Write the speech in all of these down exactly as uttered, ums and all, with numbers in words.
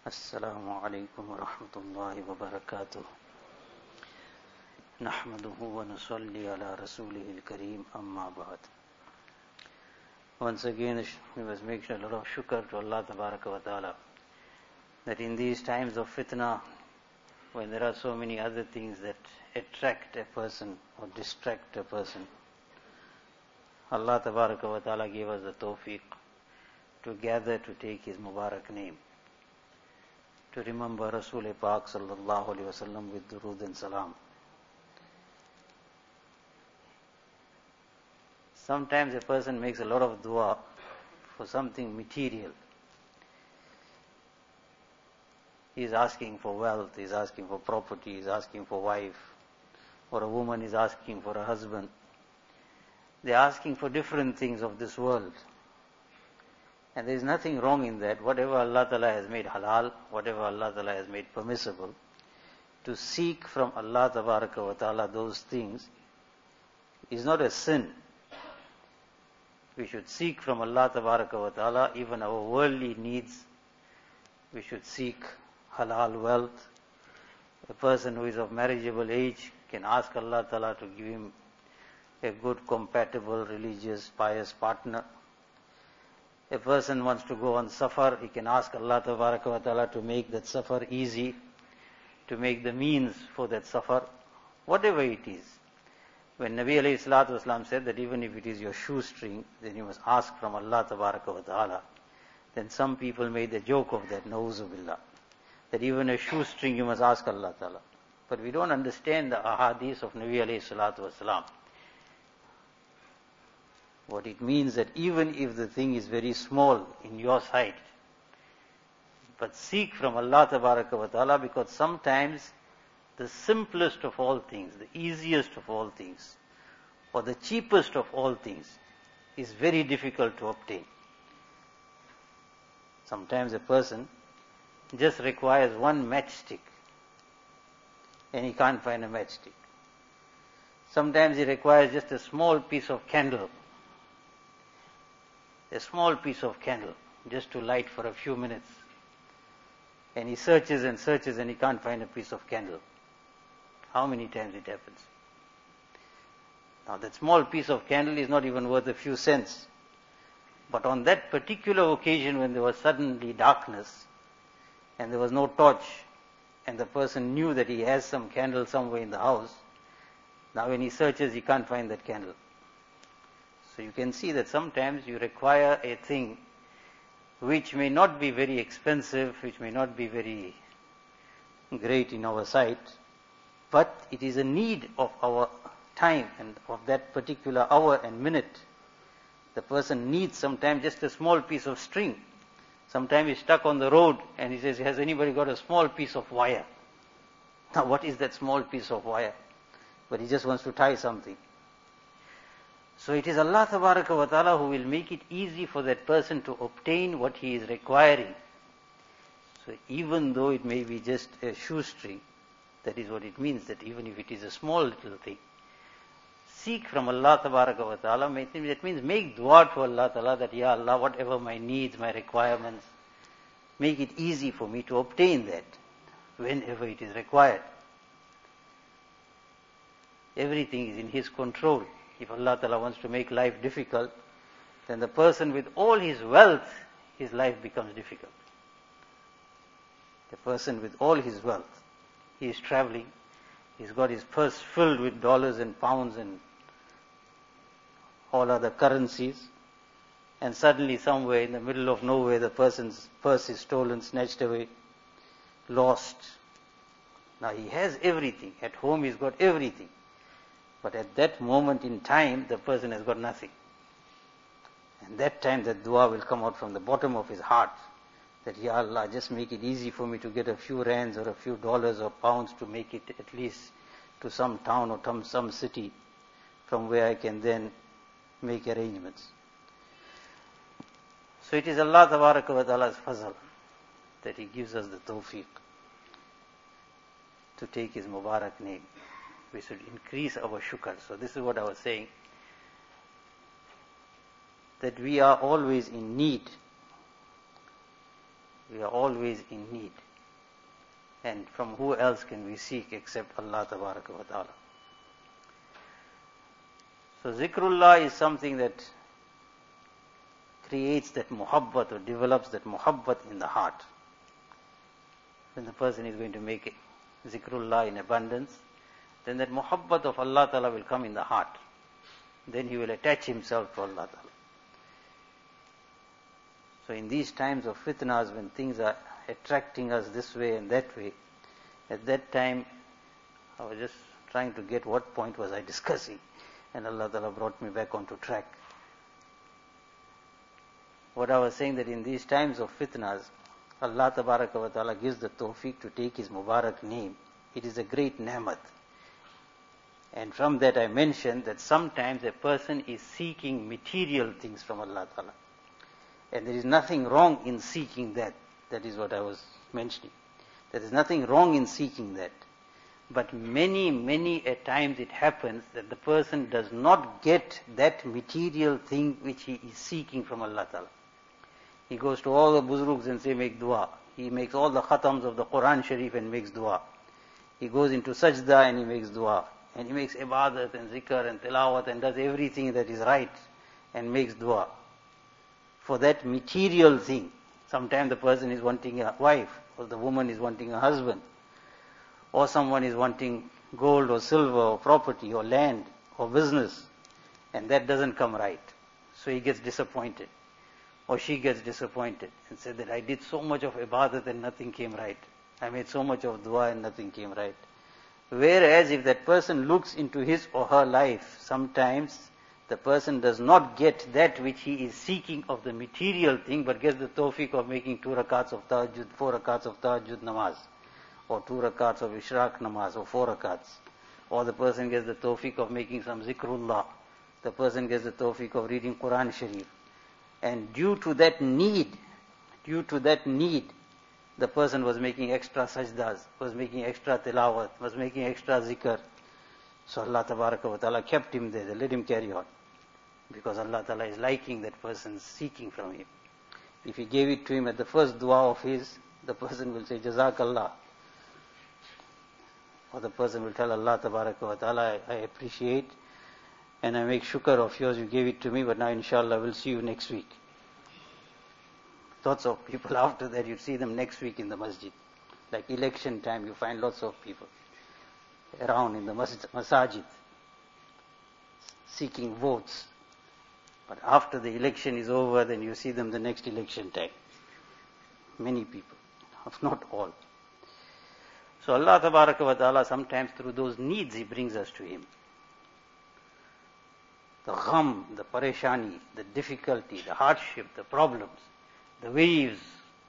السلام عليكم ورحمة الله وبركاته نحمده ونصلي على رسوله الكريم أما بعد. Once again we must make a lot of shukr to Allah Tabaraka wa Ta'ala that in these times of fitna, when there are so many other things that attract a person or distract a person, Allah Tabaraka wa Ta'ala gave us the tawfiq to gather to take His Mubarak name, to remember Rasul Pak sallallahu alaihi wasallam with durood and salam. Sometimes a person makes a lot of dua for something material. He is asking for wealth, he is asking for property, he is asking for wife, or a woman is asking for a husband. They are asking for different things of this world. And there is nothing wrong in that. Whatever Allah Ta'ala has made halal, whatever Allah Ta'ala has made permissible, to seek from Allah Tabaraka wa Ta'ala those things is not a sin. We should seek from Allah Tabaraka wa Ta'ala even our worldly needs. We should seek halal wealth. A person who is of marriageable age can ask Allah Ta'ala to give him a good, compatible, religious, pious partner. A person wants to go on safar, he can ask Allah Tabaraka wa Ta'ala to make that safar easy, to make the means for that safar, whatever it is. When Nabi alayhi salatu wasalam said that even if it is your shoestring, then you must ask from Allah Tabaraka wa Ta'ala, then some people made a joke of that, na'uzu billah, that even a shoestring you must ask Allah Ta'ala. But we don't understand the ahadith of Nabi alayhi salatu wasalam. What it means that even if the thing is very small in your sight, but seek from Allah Tabaraka wa Ta'ala, because sometimes the simplest of all things, the easiest of all things, or the cheapest of all things is very difficult to obtain. Sometimes a person just requires one matchstick and he can't find a matchstick. Sometimes he requires just a small piece of candle, a small piece of candle, just to light for a few minutes. And he searches and searches and he can't find a piece of candle. How many times it happens? Now that small piece of candle is not even worth a few cents. But on that particular occasion when there was suddenly darkness and there was no torch and the person knew that he has some candle somewhere in the house, now when he searches he can't find that candle. So you can see that sometimes you require a thing which may not be very expensive, which may not be very great in our sight, but it is a need of our time and of that particular hour and minute. The person needs sometimes just a small piece of string. Sometimes he's stuck on the road and he says, has anybody got a small piece of wire? Now what is that small piece of wire? But he just wants to tie something. So it is Allah Tabaraka wa Ta'ala who will make it easy for that person to obtain what he is requiring. So even though it may be just a shoestring, that is what it means, that even if it is a small little thing, seek from Allah Tabaraka wa Ta'ala. That means make dua to Allah Ta'ala that, Ya Allah, whatever my needs, my requirements, make it easy for me to obtain that whenever it is required. Everything is in His control. If Allah Ta'ala wants to make life difficult, then the person with all his wealth, his life becomes difficult. The person with all his wealth, he is traveling, he's got his purse filled with dollars and pounds and all other currencies, and suddenly somewhere in the middle of nowhere the person's purse is stolen, snatched away, lost. Now he has everything. At home he's got everything. But at that moment in time, the person has got nothing. And that time that dua will come out from the bottom of his heart, that, Ya Allah, just make it easy for me to get a few rands or a few dollars or pounds to make it at least to some town or some, some city from where I can then make arrangements. So it is Allah Tabaraka wa Ta'ala's fazal that He gives us the tawfiq to take His Mubarak name. We should increase our shukr. So this is what I was saying, that we are always in need We are always in need. And from who else can we seek except Allah Tabaraka wa Ta'ala? So zikrullah is something that creates that muhabbat or develops that muhabbat in the heart. When the person is going to make it, zikrullah in abundance, then that muhabbat of Allah Ta'ala will come in the heart. Then he will attach himself to Allah Ta'ala. So in these times of fitnas, when things are attracting us this way and that way, at that time, I was just trying to get what point was I discussing, and Allah Ta'ala brought me back onto track. What I was saying, that in these times of fitnas, Allah Tabaraka wa Ta'ala gives the tawfiq to take His Mubarak name. It is a great ni'mat. And from that I mentioned that sometimes a person is seeking material things from Allah Ta'ala. And there is nothing wrong in seeking that. That is what I was mentioning. There is nothing wrong in seeking that. But many, many a times it happens that the person does not get that material thing which he is seeking from Allah Ta'ala. He goes to all the buzrugs and say, make dua. He makes all the khatams of the Quran Sharif and makes dua. He goes into sajda and he makes dua. And he makes ibadat and zikr and tilawat and does everything that is right and makes dua. For that material thing. Sometimes the person is wanting a wife, or the woman is wanting a husband, or someone is wanting gold or silver or property or land or business, and that doesn't come right. So he gets disappointed, or she gets disappointed and said that I did so much of ibadat and nothing came right. I made so much of dua and nothing came right. Whereas if that person looks into his or her life, sometimes the person does not get that which he is seeking of the material thing, but gets the tawfiq of making two rakats of tahajjud, four rakats of tahajjud namaz, or two rakats of ishraq namaz, or four rakats. Or the person gets the tawfiq of making some zikrullah. The person gets the tawfiq of reading Quran Sharif. And due to that need, due to that need, the person was making extra sajdas, was making extra tilawat, was making extra zikr. So Allah Tabaraka wa Ta'ala kept him there, let him carry on. Because Allah Ta'ala is liking that person seeking from him. If he gave it to him at the first dua of his, the person will say, Jazakallah. Or the person will tell Allah Tabaraka wa Ta'ala, I, I appreciate and I make shukr of yours, you gave it to me, but now inshallah we'll see you next week. Lots of people after that, you see them next week in the masjid. Like election time, you find lots of people around in the masajid seeking votes. But after the election is over, then you see them the next election time. Many people, if not all. So Allah Tabaraka wa Ta'ala, sometimes through those needs He brings us to Him. The gham, the pareshani, the difficulty, the hardship, the problems, the waves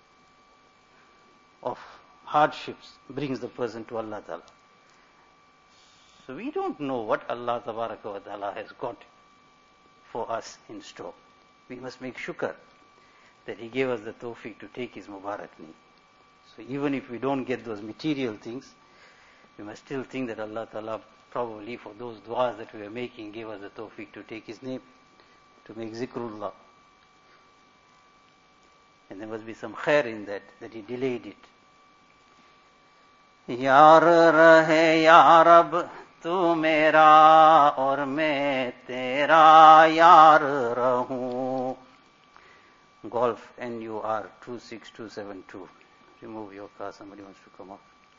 of hardships brings the person to Allah Ta'ala. So we don't know what Allah Tabaraka wa Ta'ala has got for us in store. We must make shukr that He gave us the tawfiq to take His Mubarak name. So even if we don't get those material things, we must still think that Allah Ta'ala probably for those du'as that we are making gave us the tawfiq to take His name, to make zikrullah. And there must be some khair in that, that He delayed it. Yaar rahe ya Rab tu mera aur main tera yaar rahun. Golf N U R two six two seven two. Remove your car, somebody wants to come up.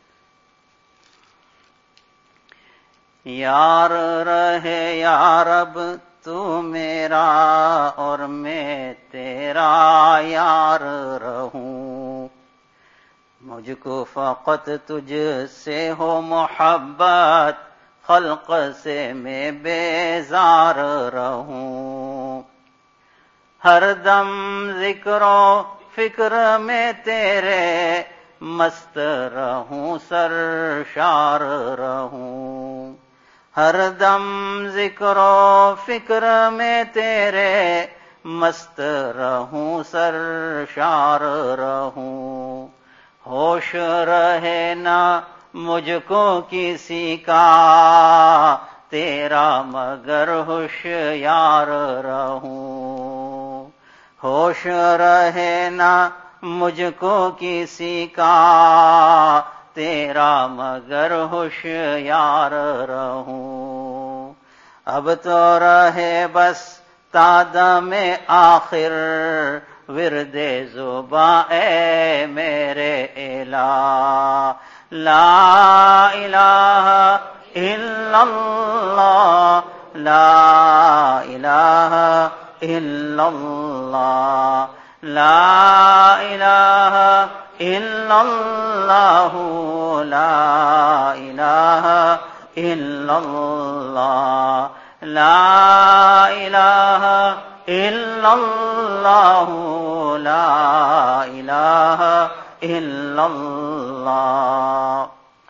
Yaar rahe ya Rab tu mera aur main tera yaar rahun. मुझको फ़क़त तुझसे हो मोहब्बत खल्क़ से मैं बेज़ार रहूं हर दम ज़िक्रो फ़िक्र में तेरे मस्त रहूं सरशार रहूं हर दम ज़िक्रो फ़िक्र में तेरे मस्त रहूं सरशार रहूं होश रहे ना मुझको किसी का तेरा मगर होशियार रहूं होश रहे ना مجھ کو کسی کا تیرا مگر ہوشیار رہوں. اب تو رہے بس تادم آخر ورد زباں اے میرے الہ. لا الہ الا اللہ لا الہ الا اللہ لا الہ الا اللہ لا الہ الا اللہ لا الہ الا اللہ لا الہ الا اللہ.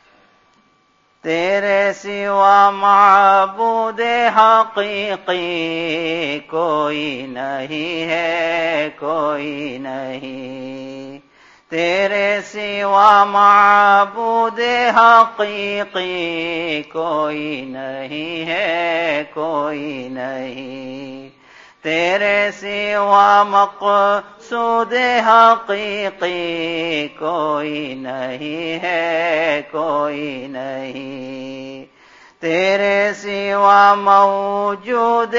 تیرے سوا معبود حقیقی کوئی نہیں ہے کوئی نہیں. تیرے سوا معبود حقیقی کوئی نہیں ہے کوئی نہیں. تیرے سوا مقصود حقیقی کوئی نہیں ہے کوئی نہیں. تیرے سوا موجود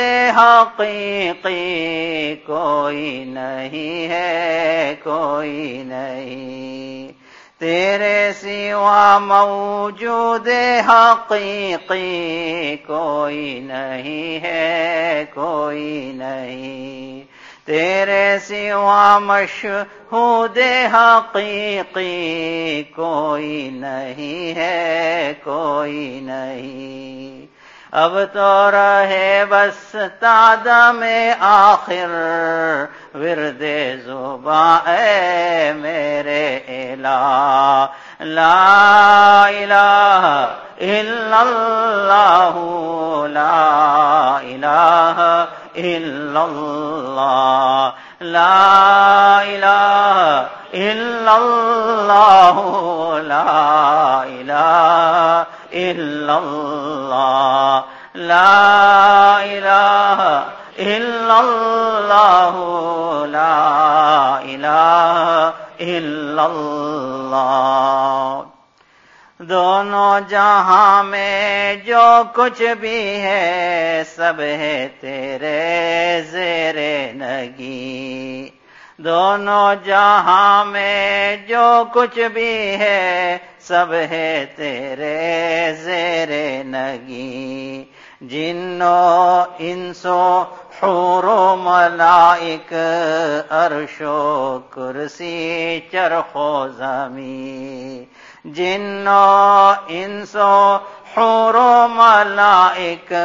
حقیقی کوئی نہیں ہے کوئی نہیں. تیرے سوا موجود حقیقی کوئی نہیں ہے کوئی نہیں. تیرے سوا مشہود حقیقی کوئی نہیں ہے کوئی نہیں. اب تو رہے بس تادم آخر ورد زباں اے میرے الہ. لا الہ الا اللہ لا الہ الا اللہ لا الہ الا اللہ لا الہ الا اللہ لا الہ الا اللہ لا الہ الا اللہ. دونوں جہاں میں جو کچھ بھی ہے سب ہے تیرے زیر نگی. دونوں جہاں میں جو کچھ بھی ہے سب ہے تیرے زیر نگی. جنوں انسو حور و ملائک عرش و کرسی چرخ و زمین. جنوں انسو حور و ملائک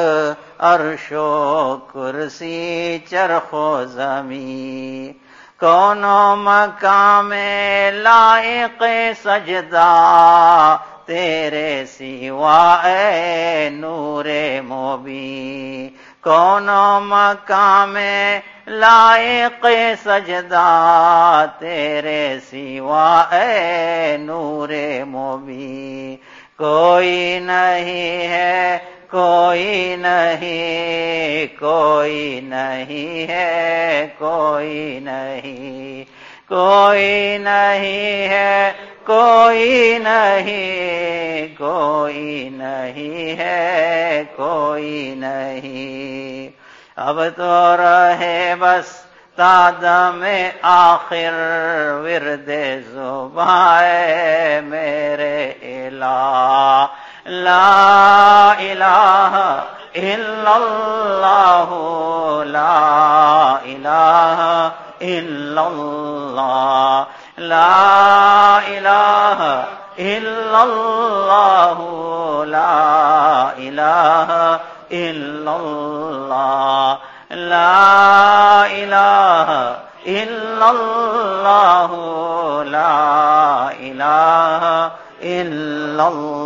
عرش و کرسی چرخ و زمین. کونوں مقام لائق سجدہ تیرے سوا اے نور مبین. کونوں مقام لائق سجدہ تیرے سوا اے نور مبین. کوئی نہیں ہے کوئی نہیں کوئی نہیں ہے کوئی نہیں. کوئی نہیں ہے کوئی نہیں کوئی نہیں ہے کوئی نہیں. اب تو رہے بس تادم آخر ورد زباں اے میرے الہ. لا الہ الا اللہ لا الہ الا اللہ لا الہ الا اللہ لا الہ الا اللہ لا الہ الا اللہ لا الہ الا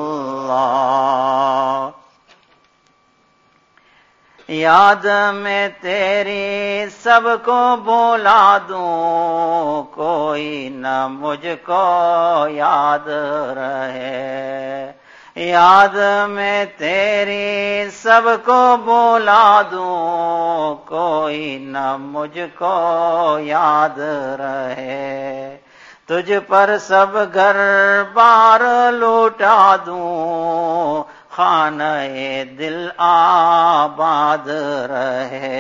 اللہ. یاد میں تیری سب کو بلا دوں کوئی نہ مجھ کو یاد رہے. یاد میں تیری سب کو بولا دوں کوئی نہ مجھ کو یاد رہے تجھ پر سب گھر بار لوٹا دوں خانہ دل آباد رہے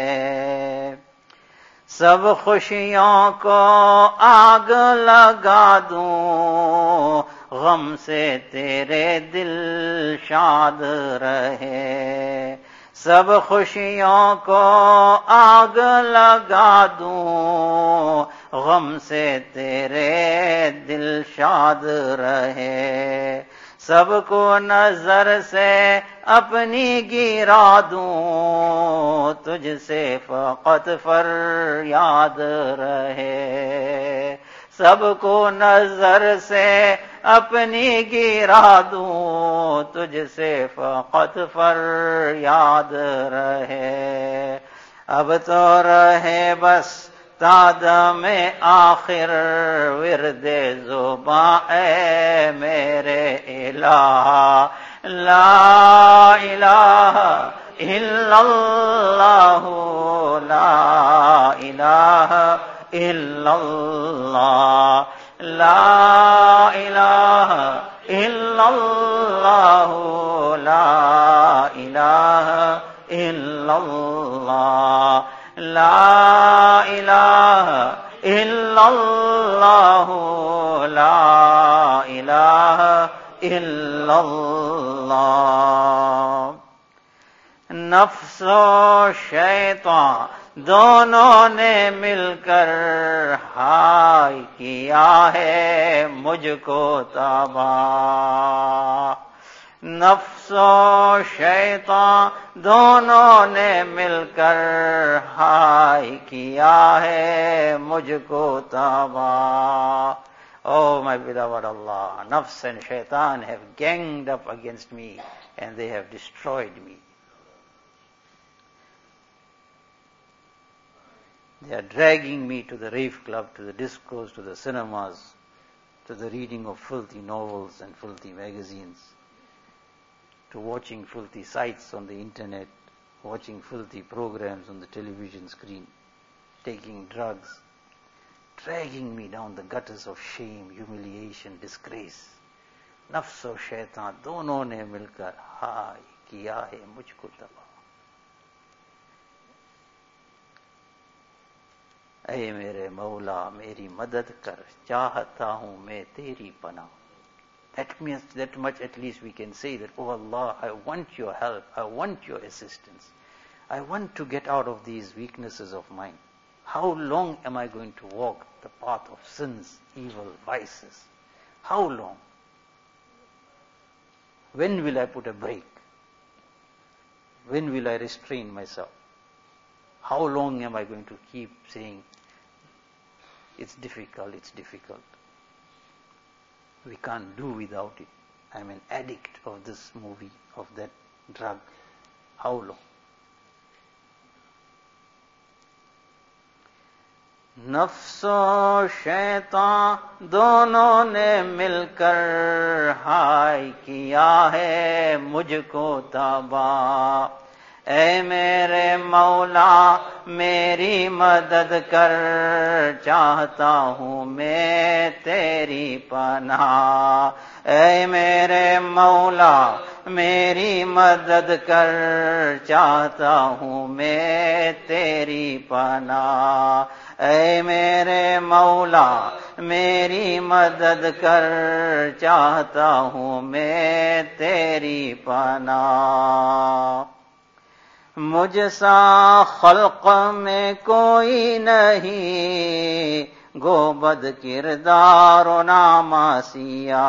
سب خوشیوں کو آگ لگا دوں غم سے تیرے دل شاد رہے سب خوشیوں کو آگ لگا دوں غم سے تیرے دل شاد رہے سب کو نظر سے اپنی گرا دوں تجھ سے فقط فریاد رہے سب کو نظر سے اپنی گرا دوں تجھ سے فقط فریاد رہے اب تو رہے بس تادم آخر ورد زباں اے میرے الہ لا الہ الا اللہ لا الہ الا اللہ لا الہ الا اللہ لا الہ الا اللہ لا الہ الا اللہ لا الہ الا اللہ نفس و شیطان دونوں نے مل کر ہائے کیا ہے مجھ کو تباہ نفس و شیطان دونوں نے مل کر ہائے کیا ہے مجھ کو تباہ Oh my beloved Allah, nafs and shaitan have ganged up against me and they have destroyed me. They are dragging me to the rave club, to the discos, to the cinemas, to the reading of filthy novels and filthy magazines, to watching filthy sites on the internet, watching filthy programs on the television screen, taking drugs, dragging me down the gutters of shame, humiliation, disgrace. Nafs و shaitan دونوں نے مل کر ہائے کیا ہے مجھ کو تباہ. اے میرے مولا میری مدد کر چاہتا ہوں میں تیری پناہ. That means that much at least we can say that, oh Allah, I want your help, I want your assistance. I want to get out of these weaknesses of mine. How long am I going to walk the path of sins, evil, vices? How long? When will I put a break? When will I restrain myself? How long am I going to keep saying, it's difficult, it's difficult? We can't do without it. I'm an addict of this movie, of that drug. How long? نفس و شیطان دونوں نے مل کر ہائے کیا ہے مجھ کو تباہ. اے میرے مولا میری مدد کر چاہتا ہوں میں تیری پناہ. اے میرے مولا میری مدد کر چاہتا ہوں میں تیری پناہ. اے میرے مولا میری مدد کر چاہتا ہوں میں تیری پناہ. مجھ سا خلق میں کوئی نہیں گو بد کردار و ناماسیا.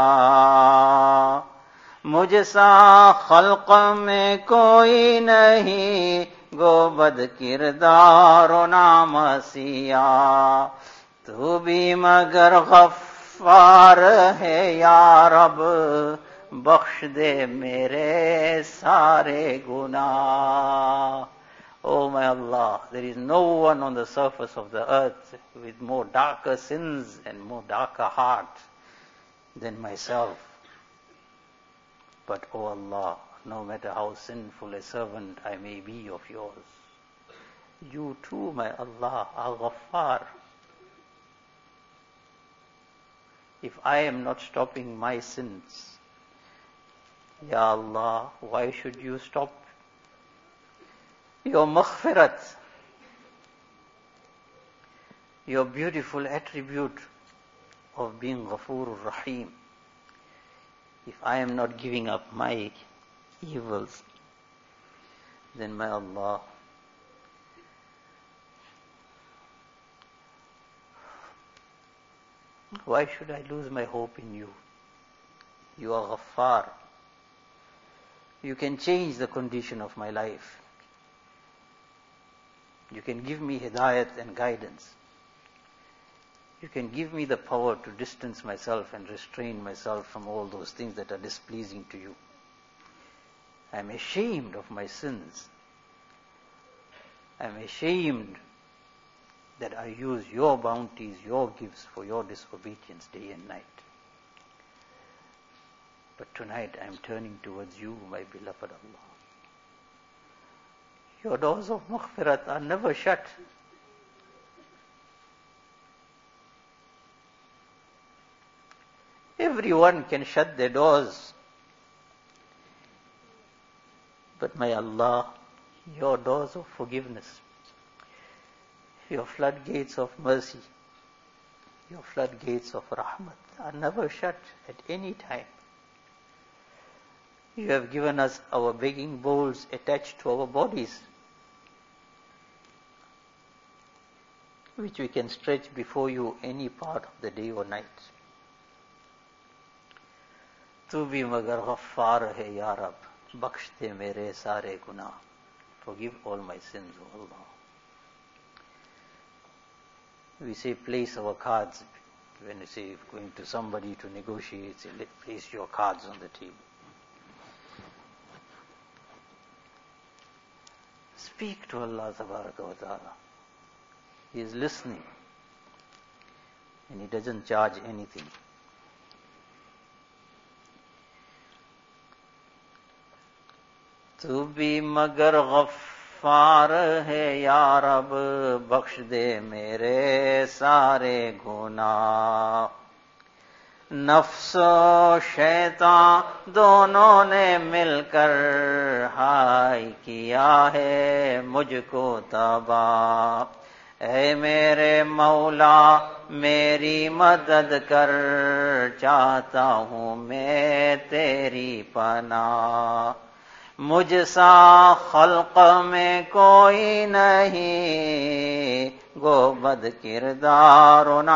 مجھ سا خلق میں کوئی نہیں گو بد کردار و ناماسیا. تو بھی مگر غفار ہے یا رب بخش دے میرے سارے گناہ. Oh my Allah, there is no one on the surface of the earth with more darker sins and more darker heart than myself. But, O Allah, no matter how sinful a servant I may be of yours, you too, my Allah, are Ghaffar. If I am not stopping my sins, Ya Allah, why should you stop your maghfirat, your beautiful attribute of being Ghafurur Rahim? If I am not giving up my evils, then my Allah, why should I lose my hope in you? You are Ghaffar. You can change the condition of my life. You can give me hidayat and guidance. You can give me the power to distance myself and restrain myself from all those things that are displeasing to you. I am ashamed of my sins. I am ashamed that I use your bounties, your gifts for your disobedience day and night. But tonight I am turning towards you, my beloved Allah. Your doors of maghfirat are never shut. Everyone can shut their doors. But my Allah, your doors of forgiveness, your floodgates of mercy, your floodgates of rahmat are never shut at any time. You have given us our begging bowls attached to our bodies, which we can stretch before you any part of the day or night. Tu bhi magar ghaffar hai ya Rab, bakhsh de mere sare gunah. Forgive all my sins, O Allah. We say place our cards. When we say going to somebody to negotiate, say place your cards on the table. Speak to Allah Tabaraka wa Ta'ala. He is listening and He doesn't charge anything. Tu bhi magar ghaffar hai ya Rab, bakhsh de mere sare gunah. نفس و شیطان دونوں نے مل کر ہائے کیا ہے مجھ کو تباہ. اے میرے مولا میری مدد کر, چاہتا ہوں میں تیری پناہ. مجھ سا خلق میں کوئی نہیں, گو بد کردار و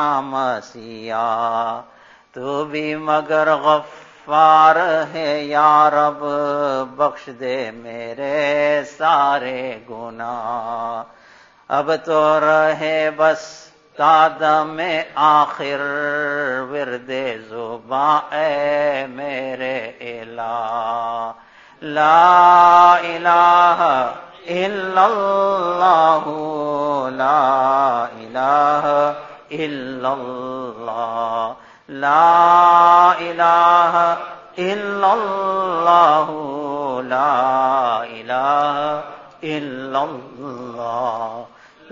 نامسیہ. تو بھی مگر غفار ہے یا رب, بخش دے میرے سارے گناہ. اب تو رہے بس قدم آخر ورد زباں اے میرے الہ. لا الہ الا اللہ, لا الہ الا اللہ, لا الہ الا اللہ, لا الہ الا اللہ,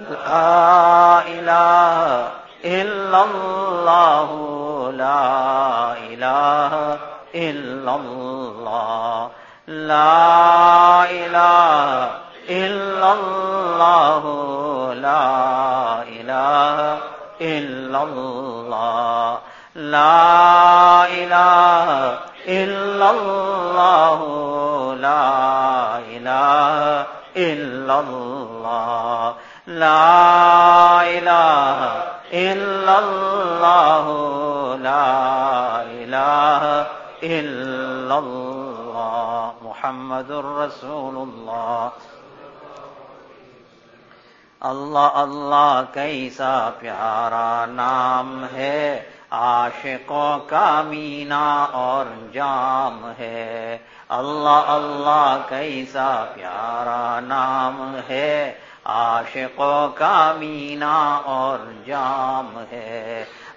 لا الہ الا اللہ, لا الہ الا اللہ, لا الہ الا اللہ, لا الہ الا اللہ, لا الہ الا اللہ, لا الہ الا اللہ, لا الہ الا اللہ, لا الہ الا اللہ. محمد الرسول اللہ. اللہ اللہ کیسا پیارا نام ہے, عاشقوں کا مینا اور جام ہے. اللہ اللہ کیسا پیارا نام ہے, عاشقوں کا مینا اور جام ہے.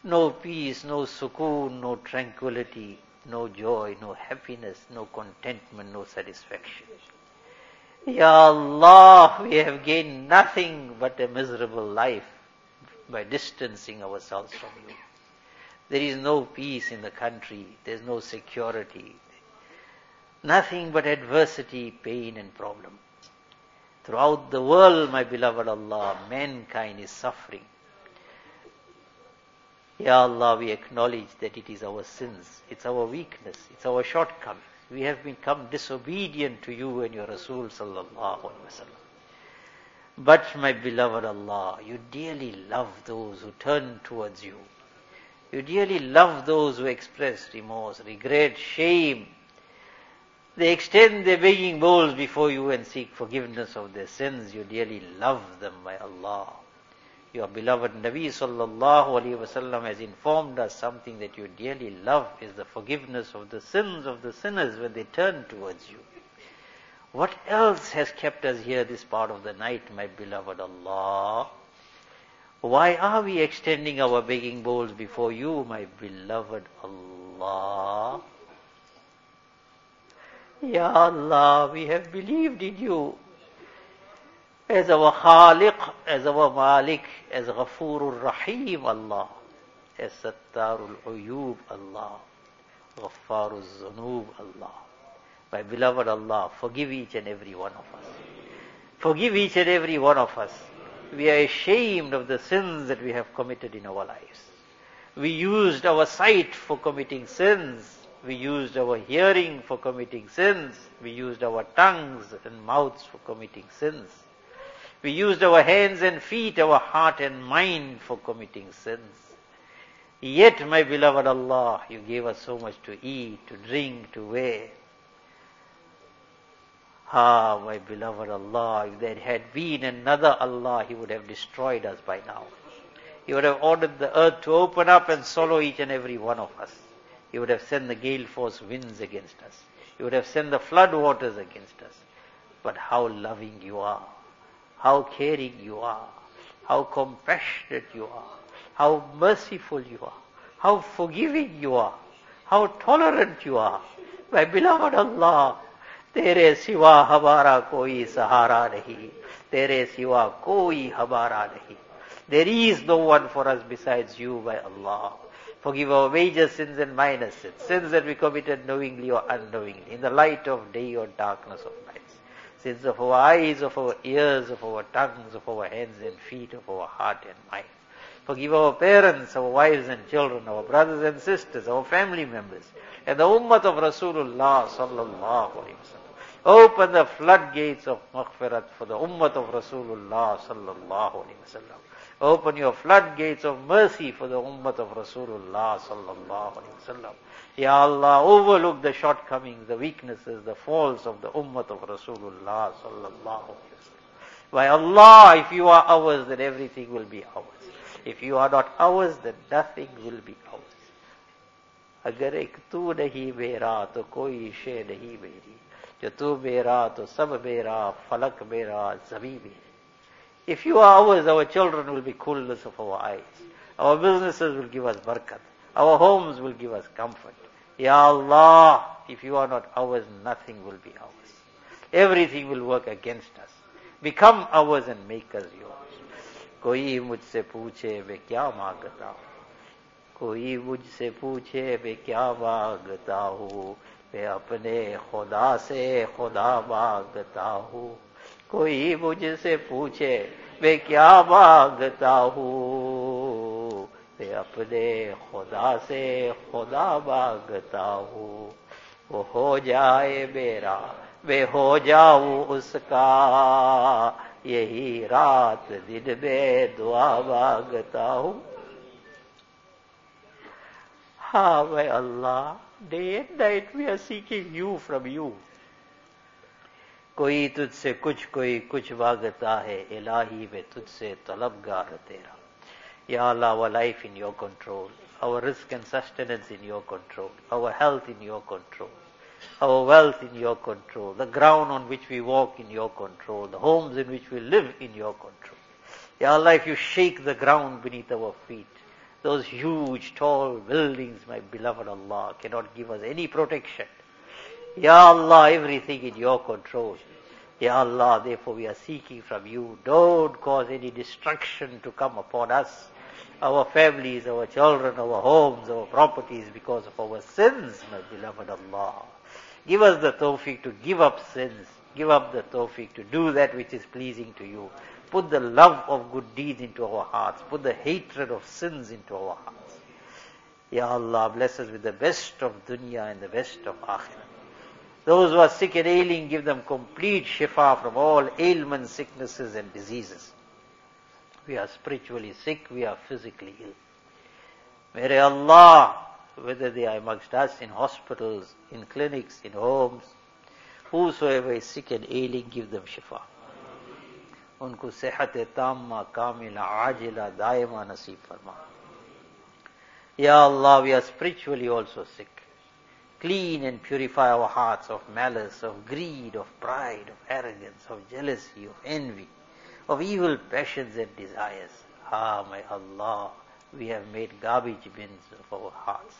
No peace, no sukoon, no tranquility, no joy, no happiness, no contentment, no satisfaction. Ya Allah, we have gained nothing but a miserable life by distancing ourselves from you. There is no peace in the country, there is no security, nothing but adversity, pain and problem. Throughout the world, my beloved Allah, mankind is suffering. Ya Allah, we acknowledge that it is our sins, it's our weakness, it's our shortcomings. We have become disobedient to you and your Rasul sallallahu alaihi wasallam. But my beloved Allah, you dearly love those who turn towards you. You dearly love those who express remorse, regret, shame. They extend their begging bowls before you and seek forgiveness of their sins. You dearly love them, my Allah. Your beloved Nabi sallallahu alaihi wasallam has informed us something that you dearly love is the forgiveness of the sins of the sinners when they turn towards you. What else has kept us here this part of the night, my beloved Allah? Why are we extending our begging bowls before you, my beloved Allah? Ya Allah, we have believed in you as our Khaliq, as our Malik, as Ghafoorur Rahim Allah, as Sattarul Uyub Allah, Ghaffaruz Zunub Allah. My beloved Allah, forgive each and every one of us. Forgive each and every one of us. We are ashamed of the sins that we have committed in our lives. We used our sight for committing sins. We used our hearing for committing sins. We used our tongues and mouths for committing sins. We used our hands and feet, our heart and mind for committing sins. Yet, my beloved Allah, you gave us so much to eat, to drink, to wear. Ah, my beloved Allah, if there had been another Allah, He would have destroyed us by now. He would have ordered the earth to open up and swallow each and every one of us. He would have sent the gale force winds against us. He would have sent the flood waters against us. But how loving you are, how caring you are, how compassionate you are, how merciful you are, how forgiving you are, how tolerant you are. My beloved Allah, तेरे सिवा हमारा कोई सहारा नहीं, तेरे सिवा कोई हमारा नहीं. There is no one for us besides you, my Allah. Forgive our major sins and minor sins, sins that we committed knowingly or unknowingly, in the light of day or darkness of night. Sins of our eyes, of our ears, of our tongues, of our hands and feet, of our heart and mind. Forgive our parents, our wives and children, our brothers and sisters, our family members, and the ummah of Rasulullah sallallahu alaihi wasallam. Open the floodgates of maghfirat for the ummah of Rasulullah sallallahu alaihi wasallam. Open your floodgates of mercy for the ummah of Rasulullah sallallahu alaihi wasallam. Ya Allah, overlook the shortcomings, the weaknesses, the faults of the ummah of Rasulullah sallallahu alaihi wasallam. By Allah, if you are ours, then everything will be ours. If you are not ours, then nothing will be ours. अगर एक तू नहीं मेरा तो कोई शे नहीं मेरी, जो तू मेरा तो सब मेरा, फलक मेरा, ज़मीन मेरी. If you are ours, our children will be coolness of our eyes. Our businesses will give us barakat. Our homes will give us comfort. Ya Allah, if you are not ours, nothing will be ours. Everything will work against us. Become ours and make us yours. कोई मुझसे पूछे मैं क्या मांगता हूँ, कोई मुझसे पूछे मैं क्या मांगता हूँ, मैं अपने खुदा से खुदा मांगता हूँ. कोई मुझसे पूछे मैं क्या मांगता हूँ, मैं अपने खुदा से खुदा मांगता हूँ. वो हो जाए मेरा, मैं हो जाऊँ उसका, यही रात दिन में दुआ मांगता हूँ. Ah, my Allah, day and night we are seeking you from you. कोई तुझसे कुछ कोई कुछ मांगता है, इलाही मैं तुझसे तलबगार तेरा. Ya Allah, our life in your control, our risk and sustenance in your control, our health in your control, our wealth in your control, the ground on which we walk in your control, the homes in which we live in your control. Ya Allah, if you shake the ground beneath our feet, Those huge, tall buildings, my beloved Allah, cannot give us any protection. Ya Allah, everything in your control. Ya Allah, therefore we are seeking from you, don't cause any destruction to come upon us, our families, our children, our homes, our properties, because of our sins, my beloved Allah. Give us the tawfiq to give up sins. Give up the tawfiq to do that which is pleasing to you. Put the love of good deeds into our hearts. Put the hatred of sins into our hearts. Ya Allah, bless us with the best of dunya and the best of akhirah. Those who are sick and ailing, give them complete shifa from all ailments, sicknesses and diseases. We are spiritually sick, we are physically ill. May Allah, whether they are amongst us in hospitals, in clinics, in homes, whosoever is sick and ailing, give them shifa. Unko sehat tamma, kamila, ajila, daima nasib farma. Ya Allah, we are spiritually also sick. Clean and purify our hearts of malice, of greed, of pride, of arrogance, of jealousy, of envy, of evil passions and desires. Ah, my Allah, we have made garbage bins of our hearts.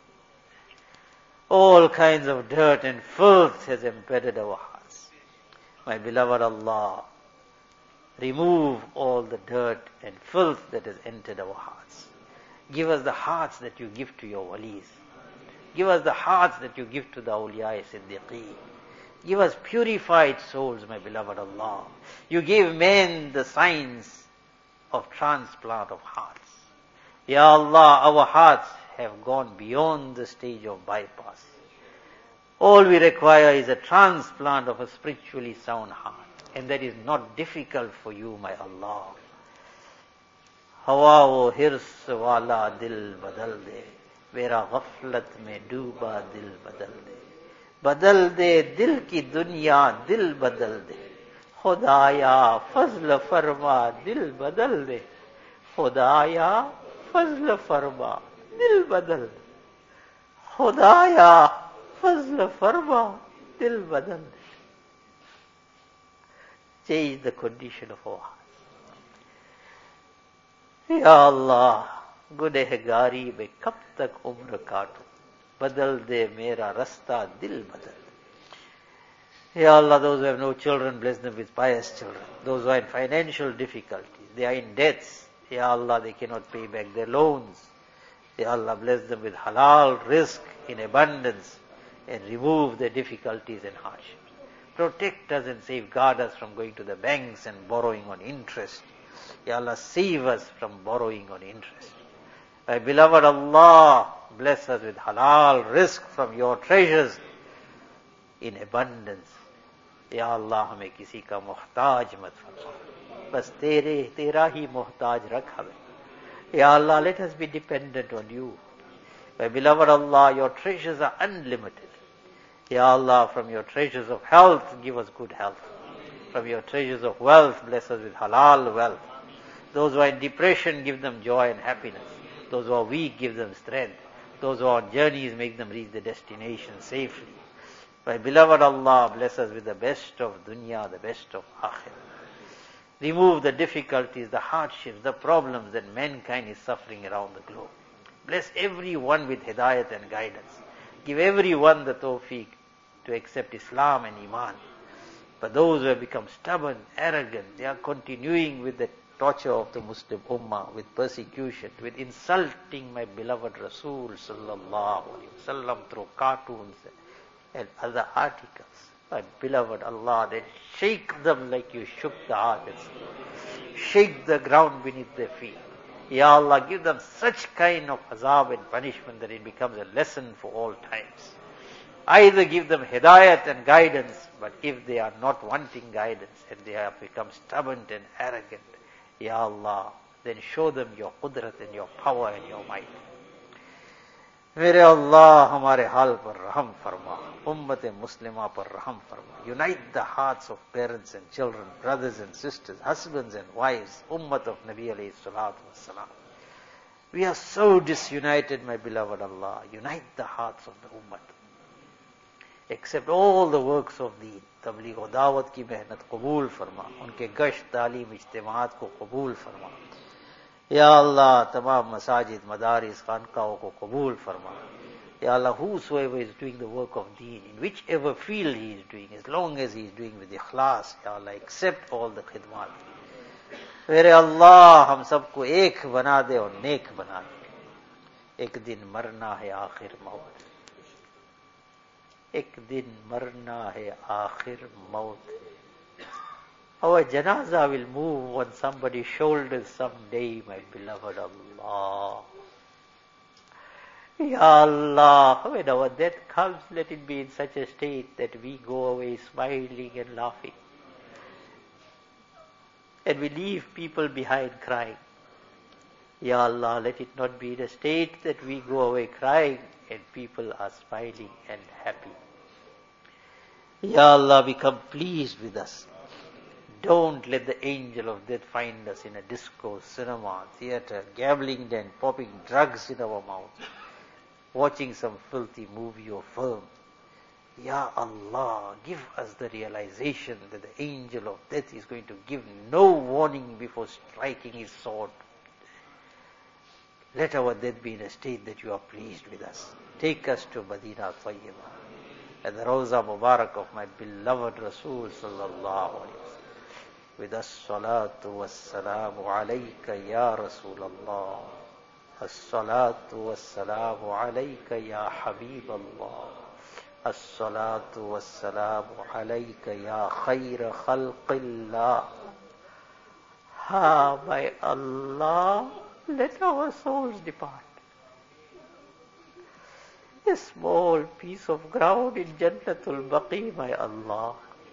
All kinds of dirt and filth has embedded our hearts. My beloved Allah, remove all the dirt and filth that has entered our hearts. Give us the hearts that you give to your walis. Give us the hearts that you give to the awliya siddiqeen. Give us purified souls, my beloved Allah. You gave men the science of transplant of hearts. Ya Allah, our hearts have gone beyond the stage of bypass. All we require is a transplant of a spiritually sound heart. And that is not difficult for you, my Allah. Hawa wo hirs wala dil badal de. Vera ghaflat mein dooba dil badal de. Badal de dil ki dunya, dil badal de. Khudaya fazl farma, dil badal de. Khudaya fazl farma, dil badal de. Khudaya fazl farma, dil badal de. Change the condition of our hearts. Ya Allah, गुनहगारी में कब तक उम्र काटूं, बदल दे मेरा रास्ता दिल बदल दे. Ya Allah, those who have no children, bless them with pious children. Those who are in financial difficulties, they are in debts. Ya Allah, they cannot pay back their loans. Ya Allah, bless them with halal rizq in abundance and remove their difficulties and hardships. Protect us and safeguard us from going to the banks and borrowing on interest. Ya Allah, save us from borrowing on interest. My beloved Allah, bless us with halal rizq from your treasures in abundance. Ya Allah, hame kisi ka muhtaj mat farma. Bas tere, tera hi muhtaj rakh hame. Ya Allah, let us be dependent on you. My beloved Allah, your treasures are unlimited. Ya Allah, from your treasures of health, give us good health. From your treasures of wealth, bless us with halal wealth. Those who are in depression, give them joy and happiness. Those who are weak, give them strength. Those who are on journeys, make them reach the destination safely. My beloved Allah, bless us with the best of dunya, the best of akhirah. Remove the difficulties, the hardships, the problems that mankind is suffering around the globe. Bless everyone with hidayat and guidance. Give everyone the tawfiq to accept Islam and Iman. But those who have become stubborn, arrogant, they are continuing with the torture of the Muslim Ummah, with persecution, with insulting my beloved Rasul sallallahu alaihi wasallam through cartoons and other articles. My beloved Allah, then shake them like you shook the earth. Shake the ground beneath their feet. Ya Allah, give them such kind of azab and punishment that it becomes a lesson for all times. Either give them hidayat and guidance, but if they are not wanting guidance and they have become stubborn and arrogant, Ya Allah, then show them your qudrat and your power and your might. Mere Allah, hamare hal par raham farma, ummat-e muslima par raham farma. Unite the hearts of parents and children, brothers and sisters, husbands and wives, ummat of Nabi alayhi salatu wassalam. We are so disunited, my beloved Allah. Unite the hearts of the ummat. Accept all the works of the तबलीग और दावत की मेहनत कबूल फरमा, उनके गश्त तालीम इज्तिमात को कबूल फरमा. Ya Allah, tamam masajid, madaris, khanqaho ko qabool farma. Ya Allah, whosoever is doing the work of deen, in whichever field he is doing, as long as he is doing with ikhlas, Ya Allah, accept all the khidmat. मेरे अल्लाह हम सबको एक बना दे और नेक बना दे. एक दिन मरना है आखिर मौत. एक दिन मरना है आखिर मौत. Our janaza will move on somebody's shoulders someday, my beloved Allah. Ya Allah, when our death comes, let it be in such a state that we go away smiling and laughing. And we leave people behind crying. Ya Allah, let it not be in a state that we go away crying and people are smiling and happy. Ya Allah, become pleased with us. Don't let the angel of death find us in a disco, cinema, theater, gabbling and popping drugs in our mouth, watching some filthy movie or film. Ya Allah, give us the realization that the angel of death is going to give no warning before striking his sword. Let our death be in a state that you are pleased with us. Take us to Madinah Tayyibah, at the Rawza Mubarak of my beloved Rasul sallallahu alayhi wa sallam. With as-salatu was-salamu alayka ya Rasulallah. As-salatu was-salamu alayka ya Habib Allah. As-salatu was-salamu alayka ya khayra khalqillah. Ha, my Allah, let our souls depart. A small piece of ground in Jannatul Baqi, my Allah.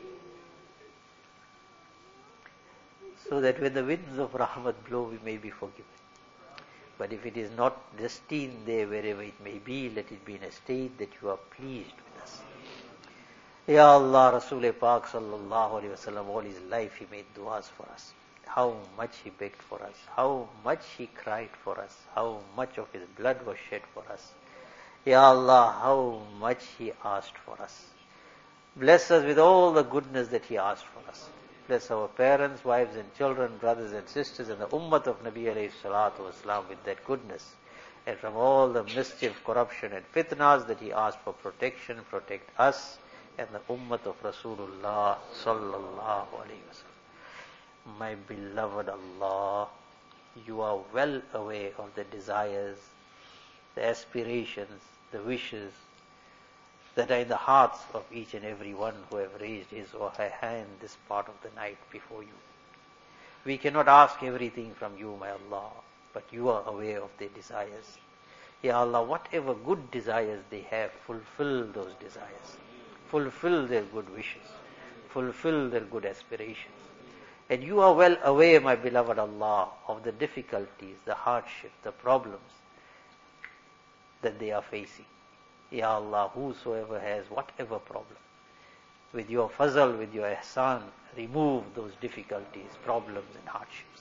So that when the winds of Rahmat blow, we may be forgiven. But if it is not destined there, wherever it may be, let it be in a state that you are pleased with us. Ya Allah, Rasul Pak sallallahu alayhi wa sallam, all his life he made du'as for us. How much he begged for us, how much he cried for us, how much of his blood was shed for us. Ya Allah, how much he asked for us. Bless us with all the goodness that he asked for us. Bless our parents, wives and children, brothers and sisters, and the ummah of Nabi alayhi salatu wasalam with that goodness. And from all the mischief, corruption and fitnas that he asked for protection, protect us and the ummah of Rasulullah sallallahu alayhi wasallam. My beloved Allah, you are well aware of the desires, the aspirations, the wishes that are in the hearts of each and every one who have raised his or her hand this part of the night before you. We cannot ask everything from you, my Allah, but you are aware of their desires. Ya Allah, whatever good desires they have, fulfill those desires. Fulfill their good wishes. Fulfill their good aspirations. And you are well aware, my beloved Allah, of the difficulties, the hardship, the problems that they are facing. Ya Allah, whosoever has whatever problem, with your fazl, with your ihsan, remove those difficulties, problems and hardships.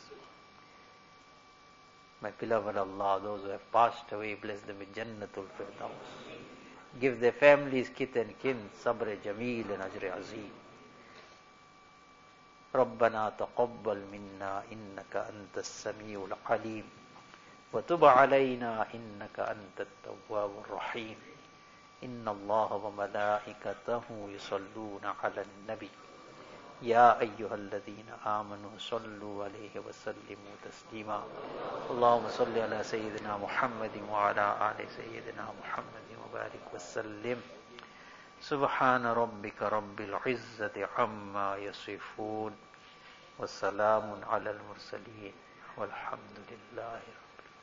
My beloved Allah, those who have passed away, bless them with Jannatul Firdaus. Give their families, kith and kin, sabr jameel and ajr azim. ربنا تقبل منا إنك أنت السميع العليم وتب علينا إنك أنت التواب الرحيم إن الله وملائكته يصلون على النبي يا أيها الذين آمنوا صلوا عليه وسلموا تسليما اللهم صل على سيدنا محمد وعلى آل سيدنا محمد وبارك وسلم سبحان ربك رب العزة عما يصفون والسلام على المرسلين والحمد لله